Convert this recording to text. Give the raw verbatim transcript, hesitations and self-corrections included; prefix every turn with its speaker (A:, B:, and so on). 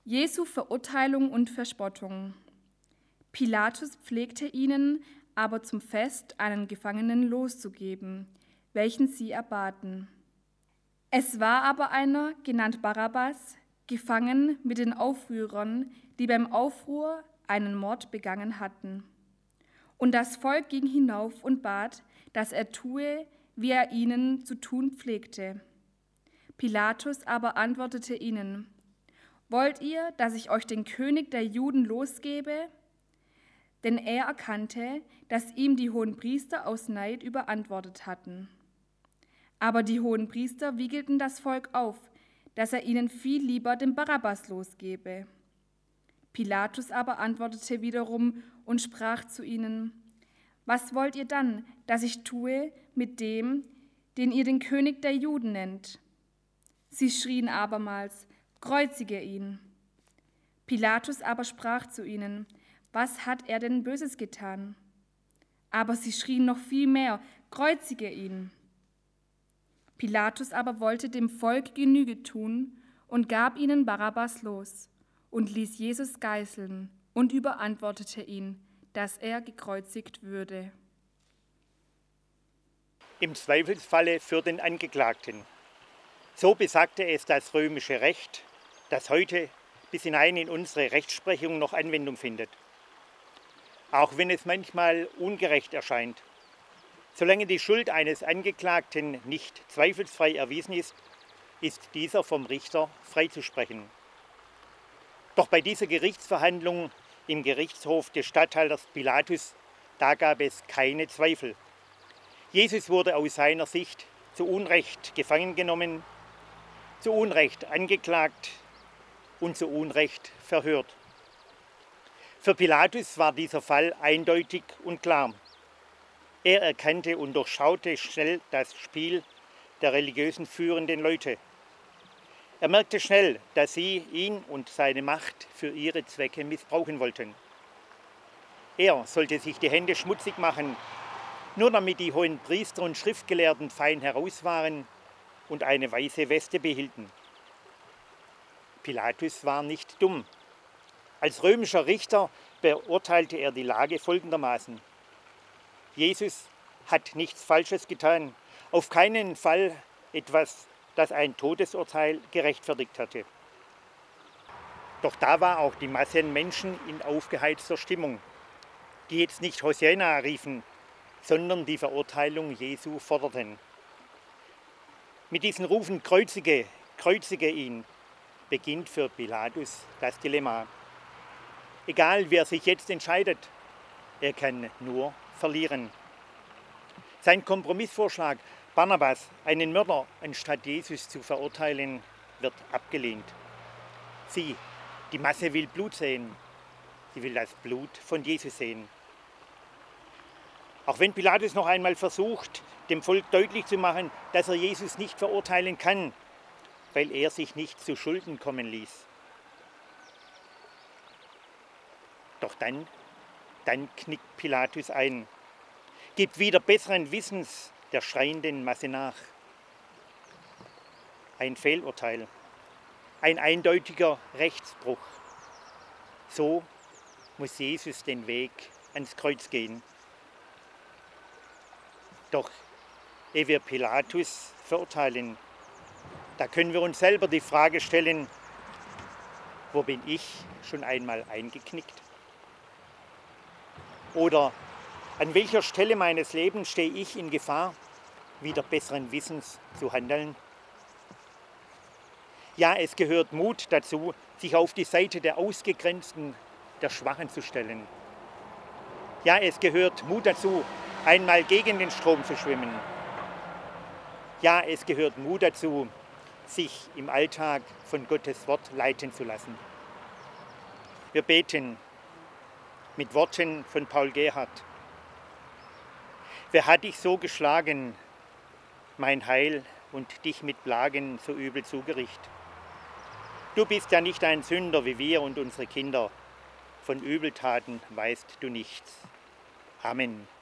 A: Jesu Verurteilung und Verspottung. Pilatus pflegte ihnen aber zum Fest einen Gefangenen loszugeben, welchen sie erbaten. Es war aber einer, genannt Barabbas, gefangen mit den Aufrührern, die beim Aufruhr einen Mord begangen hatten. Und das Volk ging hinauf und bat, dass er tue, wie er ihnen zu tun pflegte. Pilatus aber antwortete ihnen: Wollt ihr, dass ich euch den König der Juden losgebe? Denn er erkannte, dass ihm die Hohenpriester aus Neid überantwortet hatten. Aber die Hohenpriester wiegelten das Volk auf, dass er ihnen viel lieber den Barabbas losgebe. Pilatus aber antwortete wiederum und sprach zu ihnen: Was wollt ihr dann, dass ich tue mit dem, den ihr den König der Juden nennt? Sie schrien abermals: Kreuzige ihn! Pilatus aber sprach zu ihnen: Was hat er denn Böses getan? Aber sie schrien noch viel mehr: Kreuzige ihn! Pilatus aber wollte dem Volk Genüge tun und gab ihnen Barabbas los und ließ Jesus geißeln und überantwortete ihn, dass er gekreuzigt würde.
B: Im Zweifelsfalle für den Angeklagten. So besagte es das römische Recht, das heute bis hinein in unsere Rechtsprechung noch Anwendung findet. Auch wenn es manchmal ungerecht erscheint. Solange die Schuld eines Angeklagten nicht zweifelsfrei erwiesen ist, ist dieser vom Richter freizusprechen. Doch bei dieser Gerichtsverhandlung im Gerichtshof des Statthalters Pilatus, da gab es keine Zweifel. Jesus wurde aus seiner Sicht zu Unrecht gefangen genommen, zu Unrecht angeklagt und zu Unrecht verhört. Für Pilatus war dieser Fall eindeutig und klar. Er erkannte und durchschaute schnell das Spiel der religiösen führenden Leute. Er merkte schnell, dass sie ihn und seine Macht für ihre Zwecke missbrauchen wollten. Er sollte sich die Hände schmutzig machen, nur damit die hohen Priester und Schriftgelehrten fein heraus waren und eine weiße Weste behielten. Pilatus war nicht dumm. Als römischer Richter beurteilte er die Lage folgendermaßen: Jesus hat nichts Falsches getan, auf keinen Fall etwas, das ein Todesurteil gerechtfertigt hatte. Doch da war auch die Masse an Menschen in aufgeheizter Stimmung, die jetzt nicht Hosianna riefen, sondern die Verurteilung Jesu forderten. Mit diesen Rufen Kreuzige, kreuzige ihn, beginnt für Pilatus das Dilemma. Egal, wer sich jetzt entscheidet, er kann nur verlieren. Sein Kompromissvorschlag, Barnabas, einen Mörder anstatt Jesus zu verurteilen, wird abgelehnt. Sie, die Masse will Blut sehen. Sie will das Blut von Jesus sehen. Auch wenn Pilatus noch einmal versucht, dem Volk deutlich zu machen, dass er Jesus nicht verurteilen kann, weil er sich nicht zu Schulden kommen ließ. Doch dann, dann knickt Pilatus ein, gibt wieder besseren Wissens der schreienden Masse nach. Ein Fehlurteil, ein eindeutiger Rechtsbruch. So muss Jesus den Weg ans Kreuz gehen. Doch ehe wir Pilatus verurteilen, da können wir uns selber die Frage stellen: Wo bin ich schon einmal eingeknickt? Oder an welcher Stelle meines Lebens stehe ich in Gefahr, wieder besseren Wissens zu handeln? Ja, es gehört Mut dazu, sich auf die Seite der Ausgegrenzten, der Schwachen zu stellen. Ja, es gehört Mut dazu, einmal gegen den Strom zu schwimmen. Ja, es gehört Mut dazu, sich im Alltag von Gottes Wort leiten zu lassen. Wir beten mit Worten von Paul Gerhardt. Wer hat dich so geschlagen, mein Heil, und dich mit Plagen so übel zugericht? Du bist ja nicht ein Sünder wie wir und unsere Kinder. Von Übeltaten weißt du nichts. Amen.